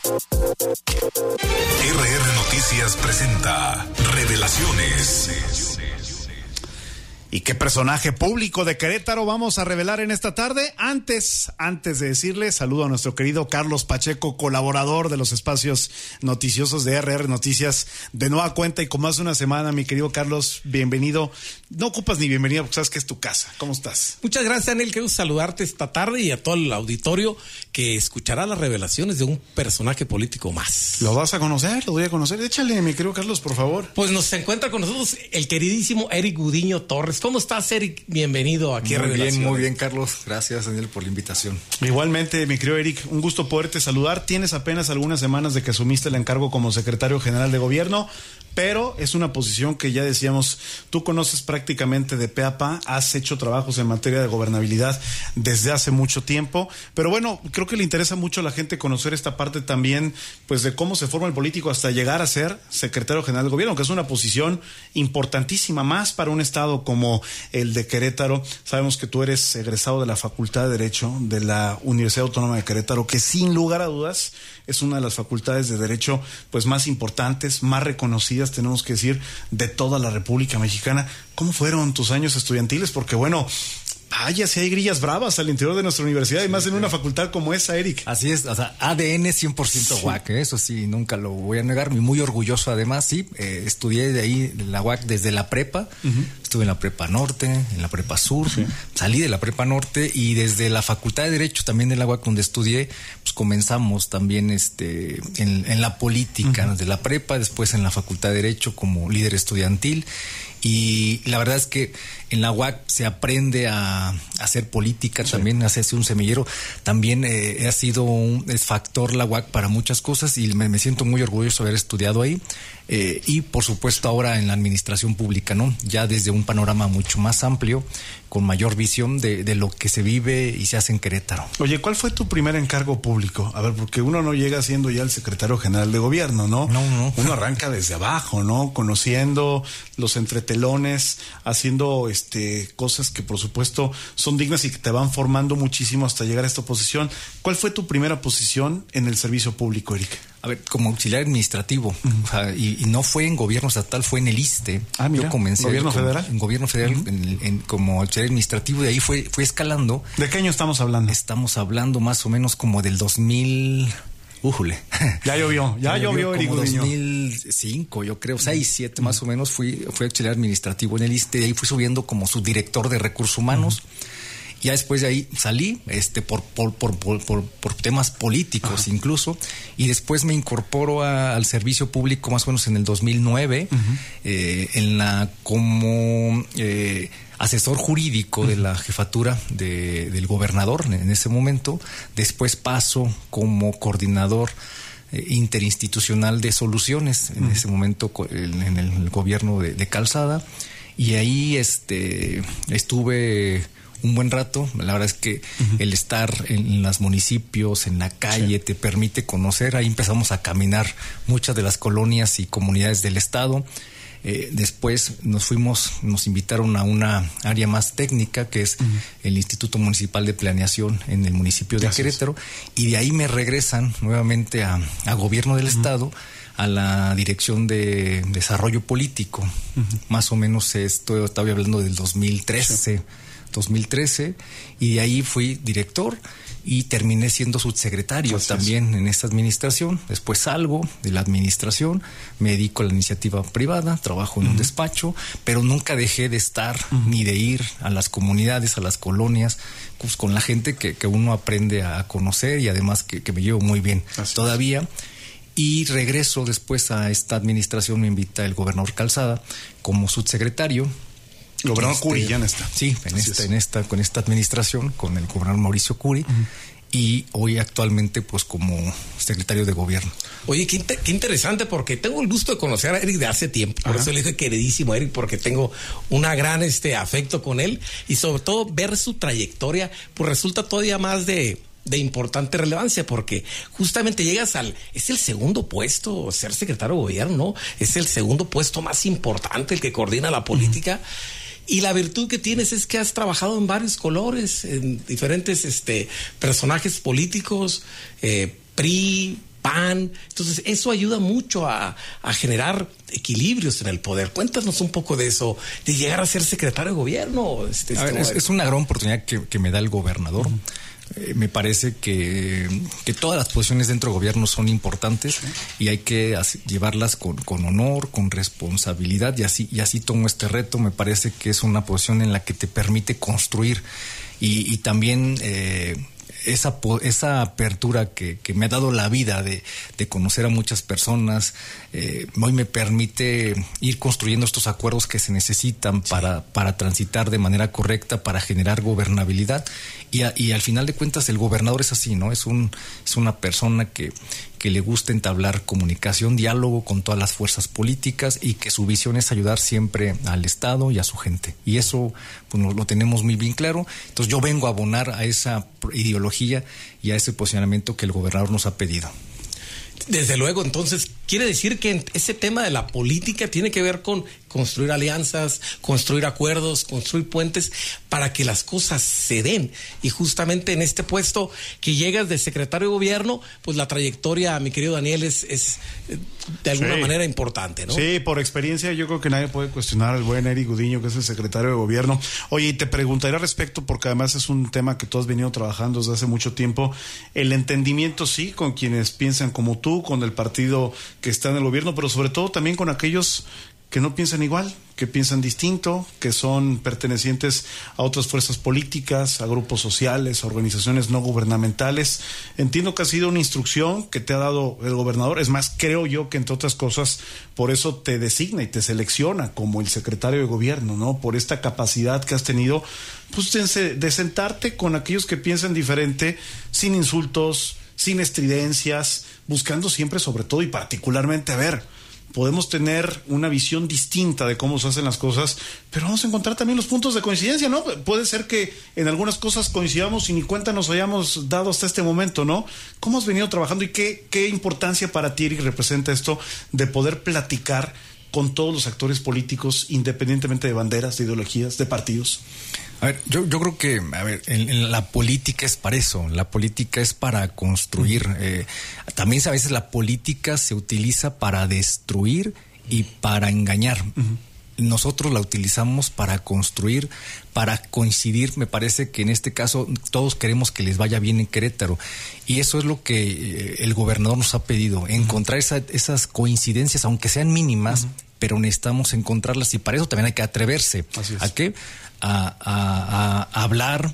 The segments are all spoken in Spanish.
RR Noticias presenta Revelaciones. ¿Y qué personaje público de Querétaro vamos a revelar en esta tarde? Antes de decirle, saludo a nuestro querido Carlos Pacheco, colaborador de los espacios noticiosos de RR Noticias de nueva cuenta y como hace una semana, mi querido Carlos, bienvenido. No ocupas ni bienvenido porque sabes que es tu casa. ¿Cómo estás? Muchas gracias, Daniel. Quiero saludarte esta tarde y a todo el auditorio que escuchará las revelaciones de un personaje político más. ¿Lo vas a conocer? ¿Lo voy a conocer? Échale, mi querido Carlos, por favor. Pues nos encuentra con nosotros el queridísimo Eric Gudiño Torres. ¿Cómo estás, Eric? Bienvenido aquí a Revelaciones. Muy bien, Carlos. Gracias, Daniel, por la invitación. Igualmente, mi querido Eric, un gusto poderte saludar. Tienes apenas algunas semanas de que asumiste el encargo como secretario general de gobierno, pero es una posición que ya decíamos, tú conoces prácticamente de pe a pa, has hecho trabajos en materia de gobernabilidad desde hace mucho tiempo, pero bueno, creo que le interesa mucho a la gente conocer esta parte también, pues de cómo se forma el político hasta llegar a ser secretario general de gobierno, que es una posición importantísima, más para un estado como el de Querétaro. Sabemos que tú eres egresado de la Facultad de Derecho de la Universidad Autónoma de Querétaro, que sin lugar a dudas es una de las facultades de Derecho pues más importantes, más reconocidas, tenemos que decir, de toda la República Mexicana. ¿Cómo fueron tus años estudiantiles? Porque bueno, vaya, si hay grillas bravas al interior de nuestra universidad, y más en una facultad como esa, Eric. Así es, o sea, ADN 100% UAC, eso sí, nunca lo voy a negar, muy orgulloso además, sí, estudié de ahí en la UAC desde la prepa, estuve en la prepa norte, en la prepa sur, salí de la prepa norte y desde la Facultad de Derecho también de la UAC donde estudié, pues comenzamos también en la política, desde la prepa, después en la Facultad de Derecho como líder estudiantil. Y la verdad es que en la UAC se aprende a hacer política, también a hacerse un semillero. También ha sido es factor la UAC para muchas cosas y me siento muy orgulloso de haber estudiado ahí. Y por supuesto ahora en la administración pública, ¿no? Ya desde un panorama mucho más amplio, con mayor visión de lo que se vive y se hace en Querétaro. Oye, ¿cuál fue tu primer encargo público? A ver, porque uno no llega siendo ya el secretario general de gobierno, ¿no? No. Uno arranca desde abajo, ¿no? Conociendo los entretelones, haciendo cosas que por supuesto son dignas y que te van formando muchísimo hasta llegar a esta posición. ¿Cuál fue tu primera posición en el servicio público, Eric? A ver, como auxiliar administrativo, o sea, y no fue en gobierno estatal, fue en el ISSSTE. Ah, mira, yo comencé ¿gobierno federal? En gobierno federal, como auxiliar administrativo, y ahí fue escalando. ¿De qué año estamos hablando? Estamos hablando más o menos como del 2000... Ya llovió, Eric Gudiño. 2005, yo creo, 6, 7 más o menos, fui auxiliar administrativo en el ISSSTE, y ahí fui subiendo como subdirector de recursos humanos. Ya después de ahí salí por temas políticos incluso, y después me incorporo al servicio público más o menos en el 2009 como asesor jurídico de la jefatura del gobernador en ese momento. Después paso como coordinador interinstitucional de soluciones en ese momento en el gobierno de Calzada, y ahí estuve un buen rato. La verdad es que el estar en los municipios, en la calle, te permite conocer. Ahí empezamos a caminar muchas de las colonias y comunidades del estado. Después nos invitaron a una área más técnica, que es el Instituto Municipal de Planeación en el municipio de Querétaro, y de ahí me regresan nuevamente a Gobierno del Estado, a la Dirección de Desarrollo Político. Más o menos estaba hablando del 2013, y de ahí fui director y terminé siendo subsecretario también en esta administración. Después salgo de la administración, me dedico a la iniciativa privada, trabajo en un despacho, pero nunca dejé de estar ni de ir a las comunidades, a las colonias, pues con la gente que uno aprende a conocer, y además que me llevo muy bien todavía. Y regreso después a esta administración, me invita el gobernador Calzada como subsecretario. Gobernador Curi ya no está. Sí, con esta administración, con el gobernador Mauricio Curi, y hoy actualmente pues como secretario de gobierno. Oye, qué interesante, porque tengo el gusto de conocer a Eric de hace tiempo. Por eso le dije queridísimo Eric, porque tengo una gran afecto con él, y sobre todo ver su trayectoria, pues resulta todavía más de importante relevancia, porque justamente es el segundo puesto, ser secretario de gobierno, ¿no? Es el segundo puesto más importante, el que coordina la política. Y la virtud que tienes es que has trabajado en varios colores, en diferentes personajes políticos, PRI, PAN. Entonces, eso ayuda mucho a generar equilibrios en el poder. Cuéntanos un poco de eso, de llegar a ser secretario de gobierno. A ver, es una gran oportunidad que me da el gobernador. Me parece que todas las posiciones dentro del gobierno son importantes y hay que llevarlas con honor, con responsabilidad, y así tomo este reto. Me parece que es una posición en la que te permite construir y también esa apertura que me ha dado la vida de conocer a muchas personas, hoy me permite ir construyendo estos acuerdos que se necesitan para transitar de manera correcta, para generar gobernabilidad. Y al final de cuentas el gobernador es así, ¿no? Es una persona que le gusta entablar comunicación, diálogo con todas las fuerzas políticas y que su visión es ayudar siempre al Estado y a su gente. Y eso pues, lo tenemos muy bien claro. Entonces yo vengo a abonar a esa ideología y a ese posicionamiento que el gobernador nos ha pedido. Desde luego, entonces, quiere decir que ese tema de la política tiene que ver con construir alianzas, construir acuerdos, construir puentes para que las cosas se den. Y justamente en este puesto que llegas de secretario de gobierno, pues la trayectoria, mi querido Daniel, es de alguna manera importante, ¿no? Sí, por experiencia yo creo que nadie puede cuestionar al buen Eric Gudiño, que es el secretario de gobierno. Oye, y te preguntaré al respecto, porque además es un tema que tú has venido trabajando desde hace mucho tiempo, el entendimiento, sí, con quienes piensan como tú, con el partido que está en el gobierno, pero sobre todo también con aquellos que no piensan igual, que piensan distinto, que son pertenecientes a otras fuerzas políticas, a grupos sociales, a organizaciones no gubernamentales. Entiendo que ha sido una instrucción que te ha dado el gobernador. Es más, creo yo que entre otras cosas, por eso te designa y te selecciona como el secretario de gobierno, ¿no? Por esta capacidad que has tenido, pues, de sentarte con aquellos que piensan diferente, sin insultos, sin estridencias, buscando siempre, sobre todo y particularmente, a ver, podemos tener una visión distinta de cómo se hacen las cosas, pero vamos a encontrar también los puntos de coincidencia, ¿no? Puede ser que en algunas cosas coincidamos y ni cuenta nos hayamos dado hasta este momento, ¿no? ¿Cómo has venido trabajando y qué importancia para ti, Eric, representa esto de poder platicar con todos los actores políticos, independientemente de banderas, de ideologías, de partidos? A ver, yo creo que, en la política es para eso, la política es para construir. También a veces la política se utiliza para destruir y para engañar. Nosotros la utilizamos para construir, para coincidir. Me parece que en este caso todos queremos que les vaya bien en Querétaro y eso es lo que el gobernador nos ha pedido, encontrar esas coincidencias, aunque sean mínimas, pero necesitamos encontrarlas y para eso también hay que atreverse. ¿A qué? A hablar,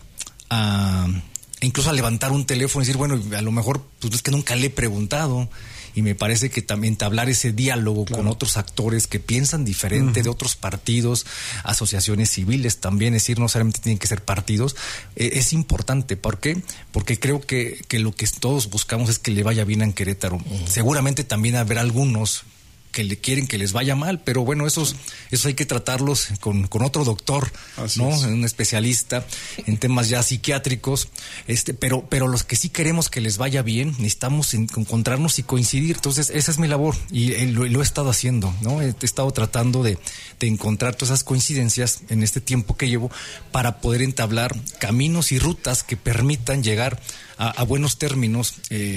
incluso a levantar un teléfono y decir, bueno, a lo mejor pues es que nunca le he preguntado. Y me parece que también entablar ese diálogo con otros actores que piensan diferente, de otros partidos, asociaciones civiles también, es decir, no solamente tienen que ser partidos, es importante. ¿Por qué? Porque creo que lo que todos buscamos es que le vaya bien en Querétaro. Seguramente también habrá algunos que le quieren que les vaya mal, pero bueno, esos hay que tratarlos con otro doctor, así ¿no? Es. Un especialista en temas ya psiquiátricos, pero los que sí queremos que les vaya bien, necesitamos encontrarnos y coincidir. Entonces, esa es mi labor y lo he estado haciendo, ¿no? He estado tratando de encontrar todas esas coincidencias en este tiempo que llevo para poder entablar caminos y rutas que permitan llegar a buenos términos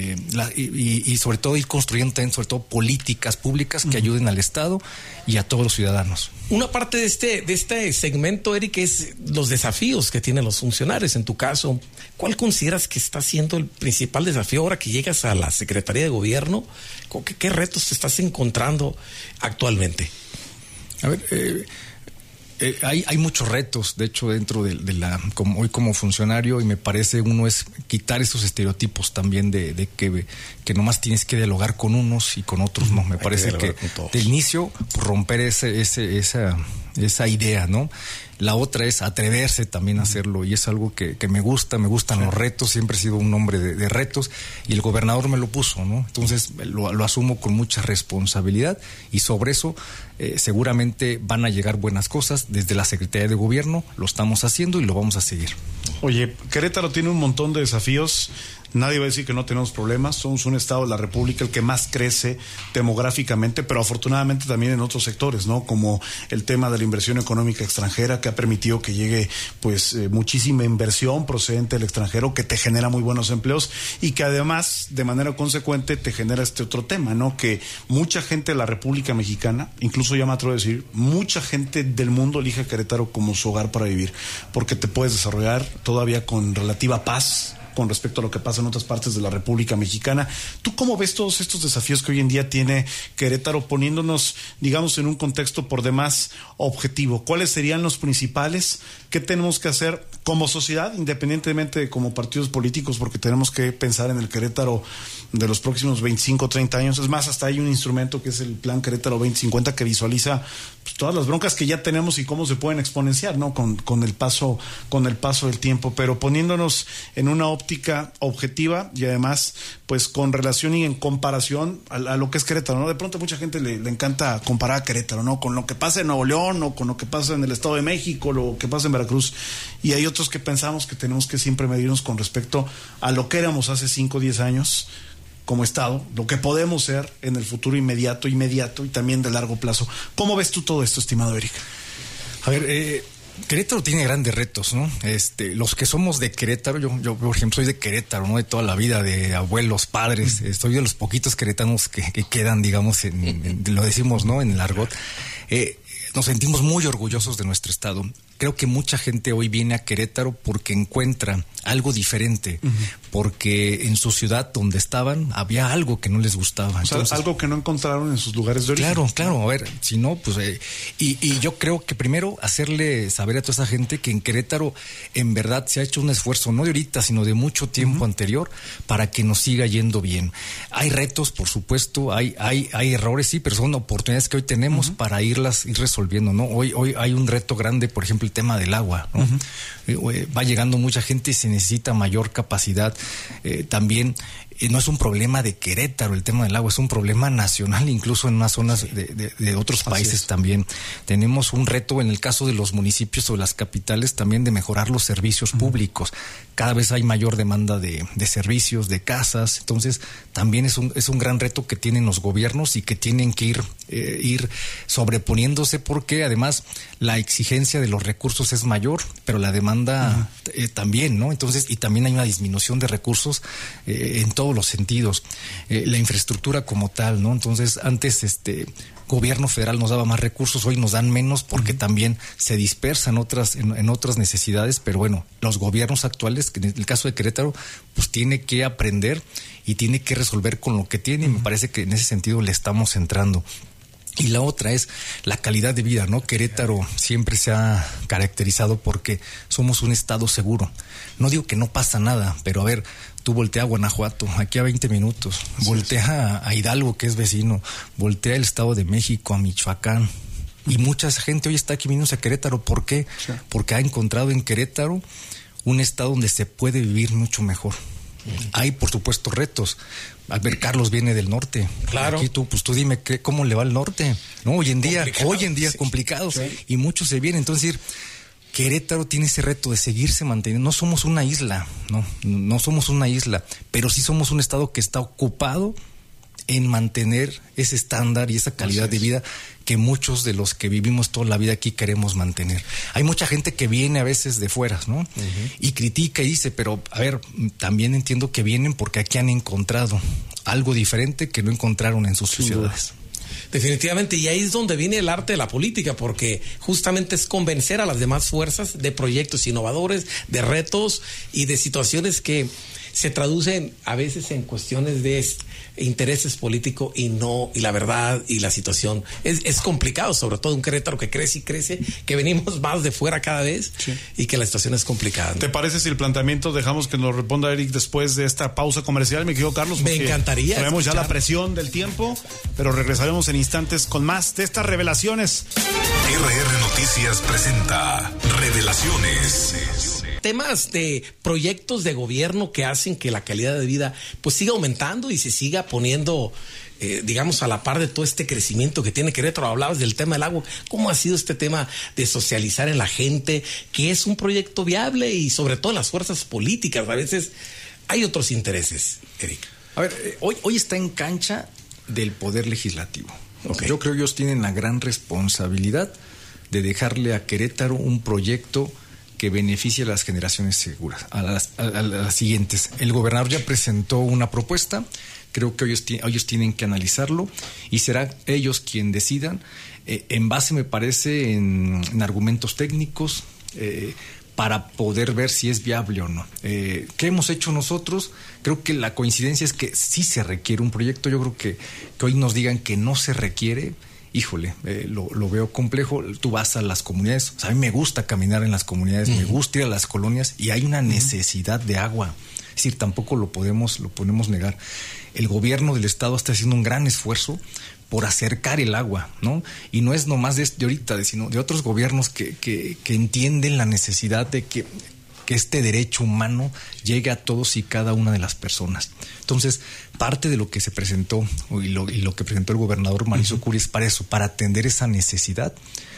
y sobre todo ir construyendo también, sobre todo, políticas públicas que ayuden al Estado y a todos los ciudadanos. Una parte de este segmento, Eric, es los desafíos que tienen los funcionarios. En tu caso, ¿cuál consideras que está siendo el principal desafío ahora que llegas a la Secretaría de Gobierno? ¿Qué retos te estás encontrando actualmente? A ver, hay muchos retos, de hecho, dentro de hoy como funcionario, y me parece uno es quitar esos estereotipos también de que nomás tienes que dialogar con unos y con otros, ¿no? Me parece que de inicio romper esa idea, ¿no? La otra es atreverse también a hacerlo y es algo que me gustan los retos, siempre he sido un hombre de retos y el gobernador me lo puso, ¿no? Entonces lo asumo con mucha responsabilidad y sobre eso seguramente van a llegar buenas cosas. Desde la Secretaría de Gobierno lo estamos haciendo y lo vamos a seguir. Oye, Querétaro tiene un montón de desafíos. Nadie va a decir que no tenemos problemas. Somos un estado de la República el que más crece demográficamente, pero afortunadamente también en otros sectores, ¿no? Como el tema de la inversión económica extranjera, que ha permitido que llegue pues muchísima inversión procedente del extranjero, que te genera muy buenos empleos y que además de manera consecuente te genera este otro tema, ¿no? Que mucha gente de la República Mexicana, incluso ya me atrevo a decir, mucha gente del mundo elige a Querétaro como su hogar para vivir, porque te puedes desarrollar todavía con relativa paz con respecto a lo que pasa en otras partes de la República Mexicana. ¿Tú cómo ves todos estos desafíos que hoy en día tiene Querétaro, poniéndonos, digamos, en un contexto por demás objetivo? ¿Cuáles serían los principales? ¿Qué tenemos que hacer como sociedad, independientemente de como partidos políticos? Porque tenemos que pensar en el Querétaro de los próximos 25, 30 años. Es más, hasta hay un instrumento que es el Plan Querétaro 2050 que visualiza pues, todas las broncas que ya tenemos y cómo se pueden exponenciar, ¿no? Con el paso del tiempo, pero poniéndonos en una óptica objetiva y además pues con relación y en comparación a lo que es Querétaro, ¿no? De pronto mucha gente le encanta comparar a Querétaro, ¿no? Con lo que pasa en Nuevo León o con lo que pasa en el Estado de México, lo que pasa en Veracruz, y hay otros que pensamos que tenemos que siempre medirnos con respecto a lo que éramos hace 5 o 10 años como Estado, lo que podemos ser en el futuro inmediato y también de largo plazo. ¿Cómo ves tú todo esto, estimado Eric? A ver, Querétaro tiene grandes retos, ¿no? Los que somos de Querétaro, yo por ejemplo soy de Querétaro, ¿no? De toda la vida, de abuelos, padres, soy de los poquitos queretanos que quedan, digamos, lo decimos, ¿no? En el argot. Nos sentimos muy orgullosos de nuestro estado. Creo que mucha gente hoy viene a Querétaro porque encuentra algo diferente, porque en su ciudad donde estaban había algo que no les gustaba. Entonces, algo que no encontraron en sus lugares de origen. Claro, a ver, si no, pues... y yo creo que primero hacerle saber a toda esa gente que en Querétaro en verdad se ha hecho un esfuerzo, no de ahorita, sino de mucho tiempo anterior, para que nos siga yendo bien. Hay retos, por supuesto, hay errores, sí, pero son oportunidades que hoy tenemos para ir resolviendo, ¿no? Hoy hay un reto grande, por ejemplo, el tema del agua, ¿no? Va llegando mucha gente y se necesita mayor capacidad. También no es un problema de Querétaro el tema del agua, es un problema nacional, incluso en unas zonas de otros países también. Tenemos un reto en el caso de los municipios o de las capitales también de mejorar los servicios públicos. Cada vez hay mayor demanda de servicios, de casas, entonces también es un gran reto que tienen los gobiernos y que tienen que ir sobreponiéndose, porque además la exigencia de los recursos es mayor, pero la demanda también, ¿no? Entonces, y también hay una disminución de recursos en todos los sentidos. La infraestructura como tal, ¿no? Entonces, antes gobierno federal nos daba más recursos, hoy nos dan menos porque también se dispersan en otras necesidades, pero bueno, los gobiernos actuales, que en el caso de Querétaro, pues tiene que aprender y tiene que resolver con lo que tiene, y me parece que en ese sentido le estamos entrando. Y la otra es la calidad de vida, ¿no? Querétaro siempre se ha caracterizado porque somos un estado seguro. No digo que no pasa nada, pero a ver, tú voltea a Guanajuato, aquí a 20 minutos, voltea a Hidalgo, que es vecino, voltea al Estado de México, a Michoacán, y mucha gente hoy está aquí viniendo a Querétaro. ¿Por qué? Sí. Porque ha encontrado en Querétaro un estado donde se puede vivir mucho mejor. Hay, por supuesto, retos. A ver, Carlos viene del norte. Claro. Aquí tú dime cómo le va al norte. No, hoy en día sí. Complicado. Sí. Y muchos se vienen. Entonces, Querétaro tiene ese reto de seguirse manteniendo. No somos una isla, no somos una isla, pero sí somos un estado que está ocupado en mantener ese estándar y esa calidad de vida que muchos de los que vivimos toda la vida aquí queremos mantener. Hay mucha gente que viene a veces de fuera, ¿no? Y critica y dice, pero a ver, también entiendo que vienen porque aquí han encontrado algo diferente que no encontraron en sus ciudades. Definitivamente, y ahí es donde viene el arte de la política, porque justamente es convencer a las demás fuerzas de proyectos innovadores, de retos y de situaciones que se traducen a veces en cuestiones de intereses políticos y la verdad y la situación es complicado, sobre todo un Querétaro que crece y crece, que venimos más de fuera cada vez y que la situación es complicada, ¿no? ¿Te parece si el planteamiento dejamos que nos responda Eric después de esta pausa comercial, mi querido Carlos? Me encantaría. Tenemos ya la presión del tiempo, pero regresaremos en instantes con más de estas revelaciones. RR Noticias presenta Revelaciones. Temas de proyectos de gobierno que hacen que la calidad de vida pues siga aumentando y se siga poniendo digamos a la par de todo este crecimiento que tiene Querétaro. Hablabas del tema del agua, ¿cómo ha sido este tema de socializar en la gente? Que es un proyecto viable y sobre todo las fuerzas políticas a veces hay otros intereses, Eric. A ver, hoy está en cancha del Poder Legislativo. Okay. Yo creo que ellos tienen la gran responsabilidad de dejarle a Querétaro un proyecto que beneficie a las generaciones seguras, a las siguientes. El gobernador ya presentó una propuesta, creo que ellos tienen que analizarlo y será ellos quien decidan, en base, me parece, en argumentos técnicos, para poder ver si es viable o no. ¿Qué hemos hecho nosotros? Creo que la coincidencia es que sí se requiere un proyecto. Yo creo que hoy nos digan que no se requiere, híjole, lo veo complejo. Tú vas a las comunidades, o sea, a mí me gusta caminar en las comunidades, me gusta ir a las colonias y hay una necesidad de agua. Es decir, tampoco lo podemos negar. El gobierno del estado está haciendo un gran esfuerzo por acercar el agua, ¿no? Y no es nomás de ahorita, sino de otros gobiernos que entienden la necesidad de que este derecho humano llegue a todos y cada una de las personas. Entonces, parte de lo que se presentó y lo que presentó el gobernador Mauricio Curi es para eso, para atender esa necesidad,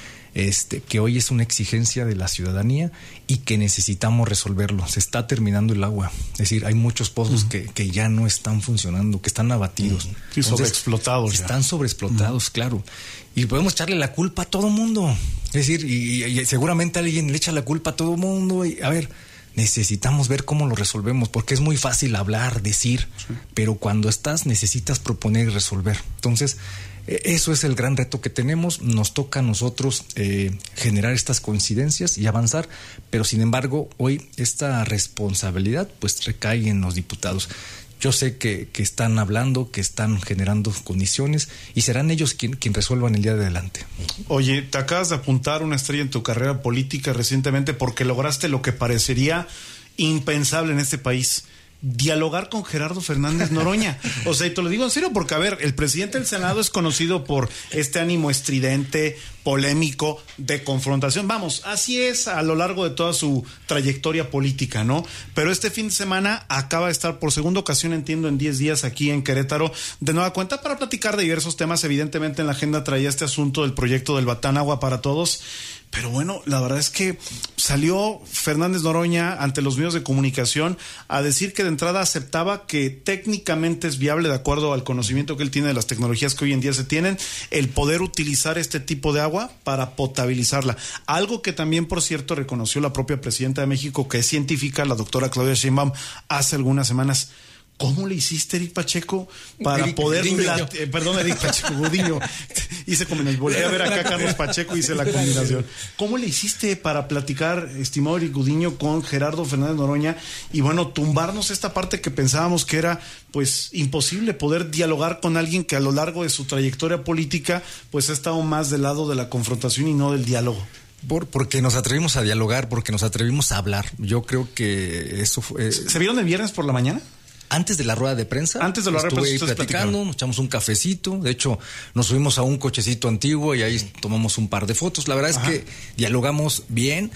que hoy es una exigencia de la ciudadanía y que necesitamos resolverlo. Se está terminando el agua, es decir, hay muchos pozos que ya no están funcionando, que están abatidos. Sí, sobreexplotados. Están sobreexplotados, claro. Y podemos echarle la culpa a todo mundo. Es decir, y seguramente alguien le echa la culpa a todo mundo. Y, a ver, necesitamos ver cómo lo resolvemos, porque es muy fácil hablar, decir, pero cuando necesitas proponer y resolver. Entonces, eso es el gran reto que tenemos. Nos toca a nosotros generar estas coincidencias y avanzar, pero sin embargo, hoy esta responsabilidad pues recae en los diputados. Yo sé que están hablando, que están generando condiciones y serán ellos quien resuelvan el día de adelante. Oye, te acabas de apuntar una estrella en tu carrera política recientemente porque lograste lo que parecería impensable en este país: dialogar con Gerardo Fernández Noroña. O sea, y te lo digo en serio porque, a ver, el presidente del Senado es conocido por este ánimo estridente, polémico, de confrontación. Vamos, así es a lo largo de toda su trayectoria política, ¿no? Pero este fin de semana acaba de estar por segunda ocasión, entiendo, en 10 días aquí en Querétaro, de nueva cuenta para platicar de diversos temas. Evidentemente en la agenda traía este asunto del proyecto del Batán Agua para Todos. Pero bueno, la verdad es que salió Fernández Noroña ante los medios de comunicación a decir que de entrada aceptaba que técnicamente es viable, de acuerdo al conocimiento que él tiene de las tecnologías que hoy en día se tienen, el poder utilizar este tipo de agua para potabilizarla. Algo que también, por cierto, reconoció la propia presidenta de México, que es científica, la doctora Claudia Sheinbaum, hace algunas semanas. ¿Cómo le hiciste, Eric Pacheco, para poder... Perdón, Eric Pacheco, Gudiño. Hice como en el... Volví a ver acá a Carlos Pacheco y hice la combinación. ¿Cómo le hiciste para platicar, estimado Eric Gudiño, con Gerardo Fernández Noroña y, bueno, tumbarnos esta parte que pensábamos que era, pues, imposible poder dialogar con alguien que a lo largo de su trayectoria política, pues, ha estado más del lado de la confrontación y no del diálogo? Porque nos atrevimos a dialogar, porque nos atrevimos a hablar. Yo creo que eso fue... ¿Se vieron el viernes por la mañana? Antes de la rueda de prensa, estuve ahí platicando, nos echamos un cafecito, de hecho nos subimos a un cochecito antiguo y ahí tomamos un par de fotos. La verdad es que dialogamos bien,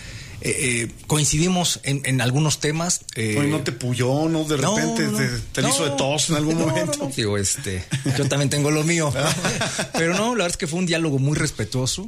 coincidimos en algunos temas. ¿No te puyó, no? De repente te hizo de tos en algún momento. No. Digo, yo también tengo lo mío. Pero no, la verdad es que fue un diálogo muy respetuoso.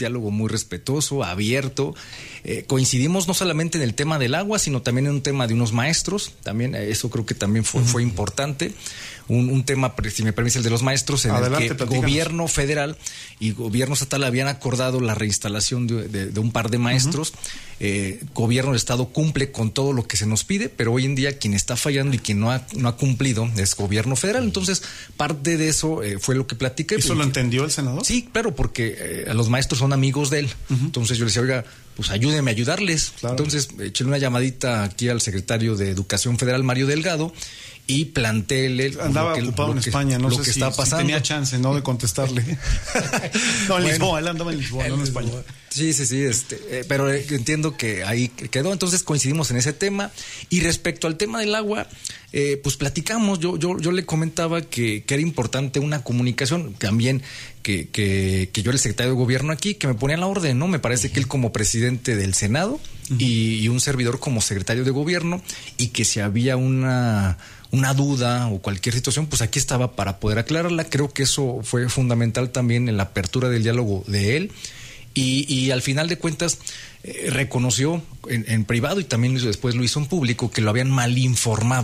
Abierto. Coincidimos no solamente en el tema del agua, sino también en un tema de unos maestros. También eso creo que también fue importante. Un tema, si me permite, el de los maestros, en el que el gobierno federal y gobierno estatal habían acordado la reinstalación de un par de maestros. Gobierno del estado cumple con todo lo que se nos pide, pero hoy en día quien está fallando y quien no ha cumplido es gobierno federal. Entonces, parte de eso fue lo que platiqué. ¿Eso lo entendió el senador? Sí, claro, porque los maestros son amigos de él. Entonces yo le decía, oiga, pues ayúdeme a ayudarles. Claro. Entonces eché una llamadita aquí al secretario de Educación Federal, Mario Delgado, y planteéle... Andaba ocupado en España, no sé si está pasando. Tenía chance, ¿no?, de contestarle. No, en Lisboa, él andaba en Lisboa, no en España. Sí, pero entiendo que ahí quedó. Entonces coincidimos en ese tema. Y respecto al tema del agua, pues platicamos. Yo le comentaba que era importante una comunicación también, que yo era el secretario de gobierno aquí, que me ponía a la orden, ¿no? Me parece que él como presidente del Senado y un servidor como secretario de gobierno, y que si había una duda o cualquier situación, pues aquí estaba para poder aclararla. Creo que eso fue fundamental también en la apertura del diálogo de él. Y al final de cuentas reconoció en privado, y también después lo hizo en público, que lo habían mal informado.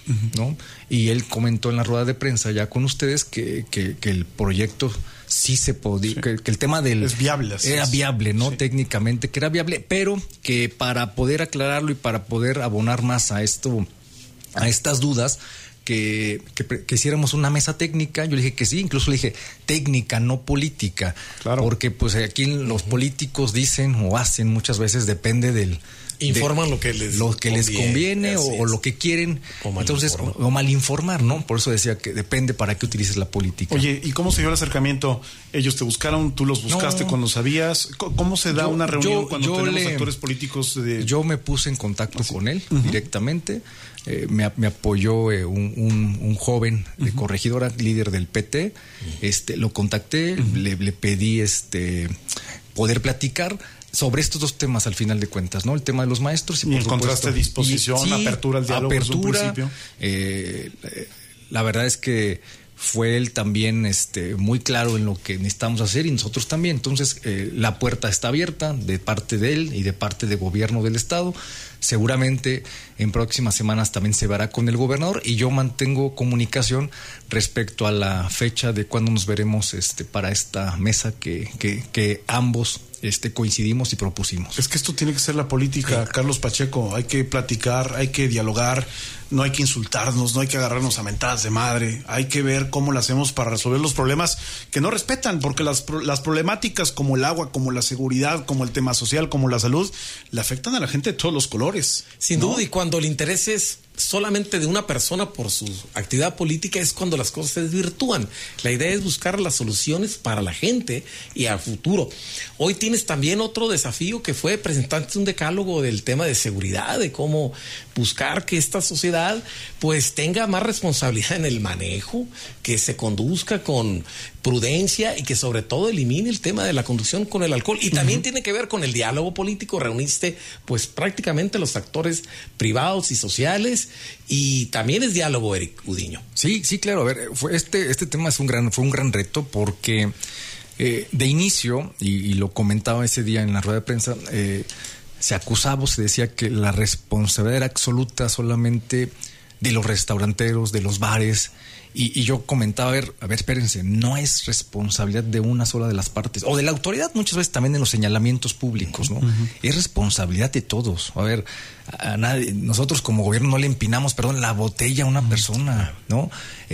¿no? Y él comentó en la rueda de prensa ya con ustedes que el proyecto sí se podía, que el tema del... Es viable. Era viable, ¿no? Sí. Técnicamente que era viable, pero que para poder aclararlo y para poder abonar más a esto, a estas dudas, que hiciéramos una mesa técnica. Yo le dije que sí, incluso le dije técnica, no política. Claro. Porque pues aquí los políticos dicen o hacen muchas veces, depende del... Informan lo que les conviene o lo que quieren. Entonces, o malinformar, ¿no? Por eso decía que depende para qué utilices la política. Oye, ¿y cómo se dio el acercamiento? ¿Ellos te buscaron? ¿Tú los buscaste cuando sabías? ¿Cómo se da una reunión cuando tenemos actores políticos? Yo me puse en contacto con él directamente. Me apoyó un joven de Corregidora, líder del PT. Lo contacté, le pedí poder platicar sobre estos dos temas al final de cuentas, ¿no? El tema de los maestros y por encontraste supuesto, disposición, apertura al diálogo desde un principio. La verdad es que fue él también muy claro en lo que necesitamos hacer y nosotros también. Entonces, la puerta está abierta de parte de él y de parte del gobierno del estado. Seguramente en próximas semanas también se verá con el gobernador y yo mantengo comunicación respecto a la fecha de cuándo nos veremos para esta mesa que ambos coincidimos y propusimos. Es que esto tiene que ser la política, Carlos Pacheco. Hay que platicar, hay que dialogar, no hay que insultarnos, no hay que agarrarnos a mentadas de madre. Hay que ver cómo lo hacemos para resolver los problemas que no respetan, porque las problemáticas como el agua, como la seguridad, como el tema social, como la salud, le afectan a la gente de todos los colores. Sin duda, y cuando el interés es solamente de una persona por su actividad política es cuando las cosas se desvirtúan. La idea es buscar las soluciones para la gente y al futuro. Hoy tienes también otro desafío que fue presentarte un decálogo del tema de seguridad, de cómo buscar que esta sociedad pues tenga más responsabilidad en el manejo, que se conduzca con prudencia y que sobre todo elimine el tema de la conducción con el alcohol. Y también tiene que ver con el diálogo político. Reuniste pues prácticamente los actores privados y sociales y también es diálogo, Eric Udiño. Sí, claro. A ver, este tema fue un gran reto porque de inicio, y lo comentaba ese día en la rueda de prensa, se acusaba, se decía que la responsabilidad era absoluta solamente de los restauranteros, de los bares. Y yo comentaba, a ver, espérense, no es responsabilidad de una sola de las partes, o de la autoridad muchas veces también en los señalamientos públicos, ¿no? Es responsabilidad de todos. A ver, nosotros como gobierno no le empinamos, la botella a una persona, ¿no?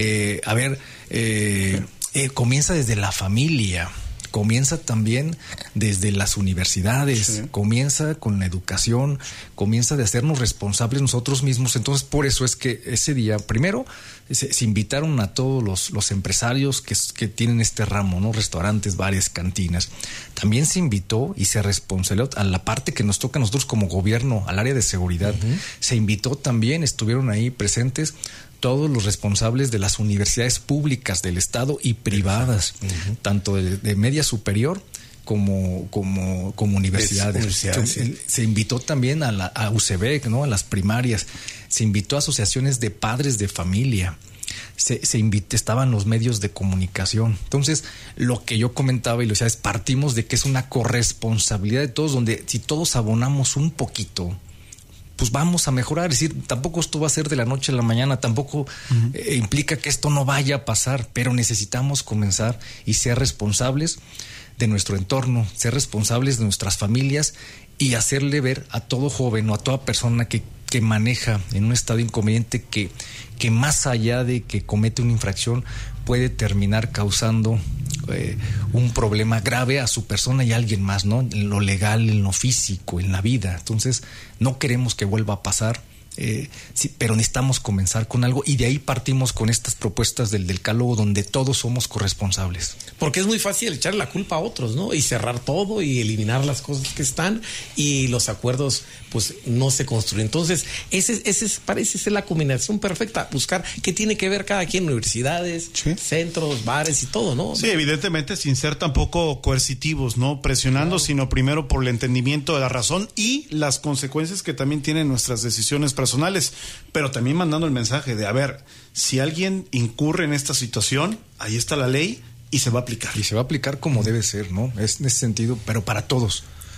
Comienza desde la familia. Comienza también desde las universidades, comienza con la educación, comienza de hacernos responsables nosotros mismos. Entonces, por eso es que ese día, primero, se invitaron a todos los empresarios que tienen este ramo, ¿no? Restaurantes, bares, cantinas. También se invitó y se responsabilizó a la parte que nos toca a nosotros como gobierno, al área de seguridad. Se invitó también, estuvieron ahí presentes todos los responsables de las universidades públicas del estado y privadas, tanto de media superior como universidades. Se invitó también a UCB, ¿no? A las primarias. Se invitó a asociaciones de padres de familia. Estaban los medios de comunicación. Entonces, lo que yo comentaba y lo decía es, partimos de que es una corresponsabilidad de todos, donde si todos abonamos un poquito, pues vamos a mejorar. Es decir, tampoco esto va a ser de la noche a la mañana, tampoco implica que esto no vaya a pasar, pero necesitamos comenzar y ser responsables de nuestro entorno, ser responsables de nuestras familias y hacerle ver a todo joven o a toda persona que maneja en un estado inconveniente que más allá de que comete una infracción puede terminar causando un problema grave a su persona y a alguien más, ¿no? En lo legal, en lo físico, en la vida. Entonces, no queremos que vuelva a pasar. Sí, pero necesitamos comenzar con algo y de ahí partimos con estas propuestas del decálogo donde todos somos corresponsables. Porque es muy fácil echar la culpa a otros, ¿no? Y cerrar todo y eliminar las cosas que están y los acuerdos pues no se construyen. Entonces, ese parece ser la combinación perfecta, buscar qué tiene que ver cada quien, universidades, centros, bares y todo, ¿no? Sí, evidentemente sin ser tampoco coercitivos, ¿no? Presionando, sino primero por el entendimiento de la razón y las consecuencias que también tienen nuestras decisiones personales, pero también mandando el mensaje de, a ver, si alguien incurre en esta situación, ahí está la ley y se va a aplicar. Y se va a aplicar como debe ser, ¿no? Es en ese sentido, pero para todos.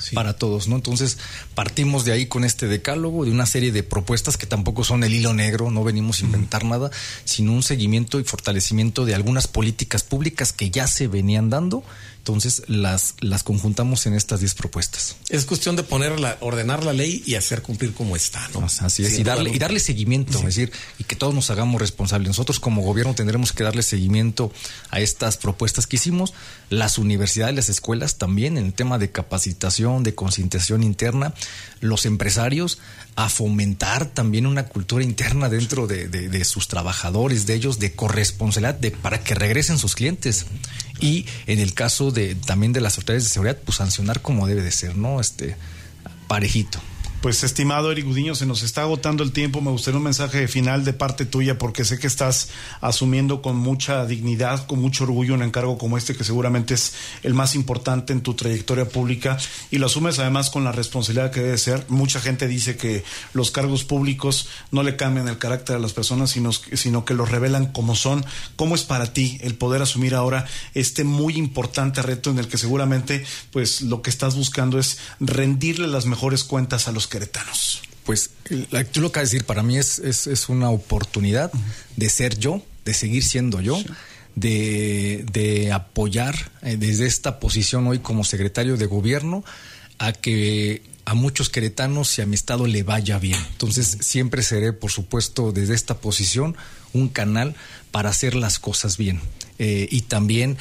para todos, ¿no? Entonces, partimos de ahí con este decálogo, de una serie de propuestas que tampoco son el hilo negro, no venimos a inventar nada, sino un seguimiento y fortalecimiento de algunas políticas públicas que ya se venían dando. Entonces las conjuntamos en estas 10 propuestas. Es cuestión de ordenar la ley y hacer cumplir como está, ¿no? Así es, y darle seguimiento, es decir, y que todos nos hagamos responsables. Nosotros como gobierno tendremos que darle seguimiento a estas propuestas que hicimos, las universidades, las escuelas también, en el tema de capacitación, de concientización interna, los empresarios, a fomentar también una cultura interna dentro de sus trabajadores, de ellos, de corresponsabilidad, para que regresen sus clientes. Y en el caso también de las autoridades de seguridad, pues sancionar como debe de ser, ¿no? Parejito. Pues, estimado Eric Gudiño, se nos está agotando el tiempo. Me gustaría un mensaje final de parte tuya, porque sé que estás asumiendo con mucha dignidad, con mucho orgullo un encargo como este, que seguramente es el más importante en tu trayectoria pública, y lo asumes además con la responsabilidad que debe ser. Mucha gente dice que los cargos públicos no le cambian el carácter a las personas, sino que los revelan como son. ¿Cómo es para ti el poder asumir ahora este muy importante reto en el que seguramente pues lo que estás buscando es rendirle las mejores cuentas a los queretanos? Pues yo lo que voy a decir, para mí es una oportunidad de ser yo, de seguir siendo yo, sí, de apoyar desde esta posición hoy como secretario de gobierno a que a muchos queretanos y a mi estado le vaya bien. Entonces siempre seré, por supuesto, desde esta posición un canal para hacer las cosas bien, y también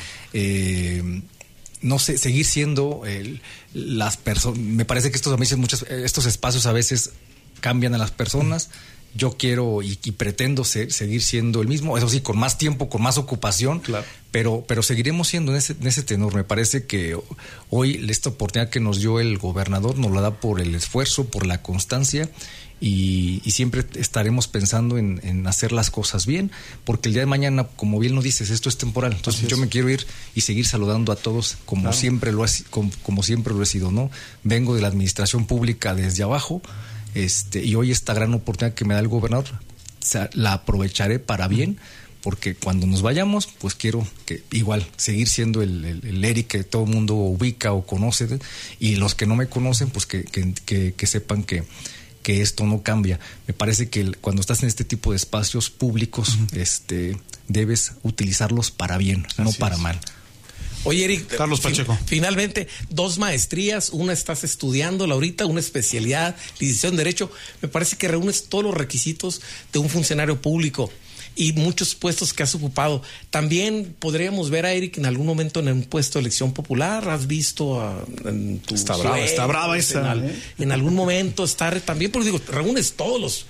no sé, seguir siendo las personas. Me parece que estos espacios a veces cambian a las personas. Yo quiero y pretendo seguir siendo el mismo, eso sí, con más tiempo, con más ocupación, claro, pero seguiremos siendo en ese tenor. Me parece que hoy esta oportunidad que nos dio el gobernador nos la da por el esfuerzo, por la constancia, y siempre estaremos pensando en hacer las cosas bien, porque el día de mañana, como bien lo dices, esto es temporal. Entonces yo me quiero ir y seguir saludando a todos como, claro, siempre lo he sido, ¿no? Vengo de la administración pública desde abajo, y hoy esta gran oportunidad que me da el gobernador la aprovecharé para bien, porque cuando nos vayamos, pues quiero que igual seguir siendo el Eric que todo el mundo ubica o conoce, y los que no me conocen, pues que sepan que esto no cambia. Me parece que cuando estás en este tipo de espacios públicos, debes utilizarlos para bien, así no para mal. Oye, Eric, Carlos Pacheco, finalmente 2 maestrías, una estás estudiándola ahorita, una especialidad, licenciado en Derecho. Me parece que reúnes todos los requisitos de un funcionario público y muchos puestos que has ocupado. También podríamos ver a Eric en algún momento en un puesto de elección popular. ¿Has visto en tu Está brava esa. En algún momento estar también, pero digo, reúnes todos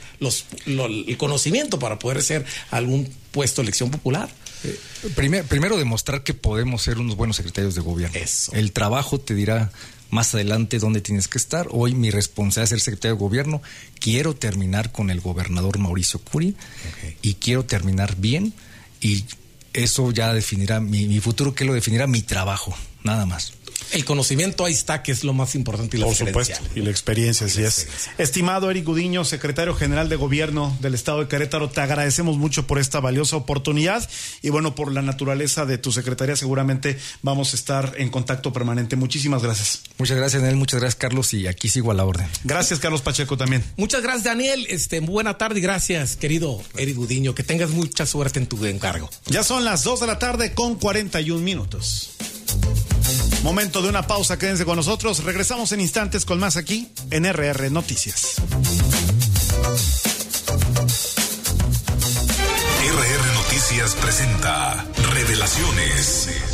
el conocimiento para poder ser algún puesto de elección popular. Primero demostrar que podemos ser unos buenos secretarios de gobierno. Eso. El trabajo te dirá más adelante dónde tienes que estar. Hoy mi responsabilidad es ser secretario de gobierno. Quiero terminar con el gobernador Mauricio Curi, y quiero terminar bien, y eso ya definirá mi futuro, que lo definirá mi trabajo, nada más. El conocimiento ahí está, que es lo más importante, y la experiencia. Por supuesto, y la experiencia, así es. Estimado Eric Gudiño, secretario general de Gobierno del Estado de Querétaro, te agradecemos mucho por esta valiosa oportunidad, y bueno, por la naturaleza de tu secretaría seguramente vamos a estar en contacto permanente. Muchísimas gracias. Muchas gracias, Daniel, muchas gracias, Carlos, y aquí sigo a la orden. Gracias, Carlos Pacheco, también. Muchas gracias, Daniel. Buena tarde y gracias, querido Eric Gudiño. Que tengas mucha suerte en tu encargo. Ya son las 2:41 p.m. Momento de una pausa, quédense con nosotros. Regresamos en instantes con más aquí en RR Noticias. RR Noticias presenta Revelaciones.